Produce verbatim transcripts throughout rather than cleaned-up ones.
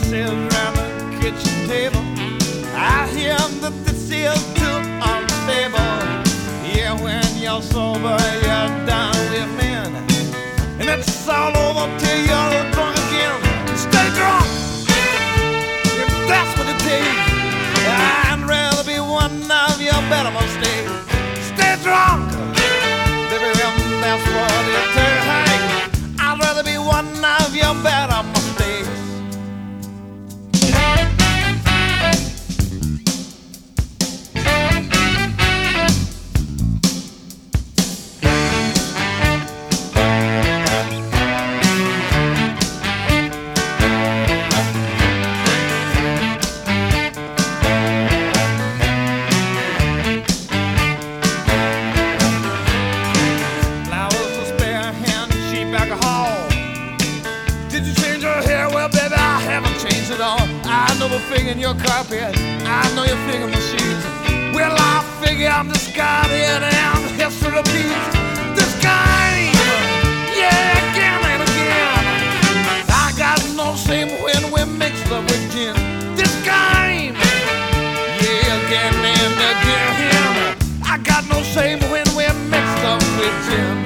sits round the kitchen table. I hear that this is too unstable. Yeah, when you're sober, you're down with men, and it's all over till you're drunk again. Stay drunk if that's what it takes. I'd rather be one of your better mistakes. Stay drunk, baby, if that's what it takes. I'd rather be one of your better mistakes. I know the figure in your carpet, I know your finger machines. Well, I figure I'm discarded and history repeats this game, yeah, again and again. I got no shame when we mix up with gin. This game, yeah, again and again. I got no shame when we mix up with gin.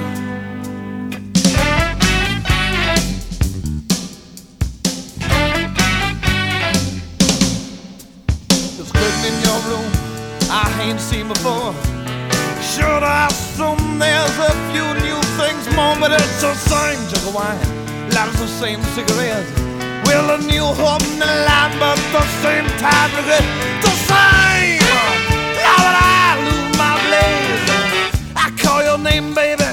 In your room I ain't seen before. Should I assume there's a few new things more, but it's the same jug of wine, lights the same cigarettes. Well, a new hope in the line, but the same time regret. The same. Now that I lose my blaze, I call your name, baby.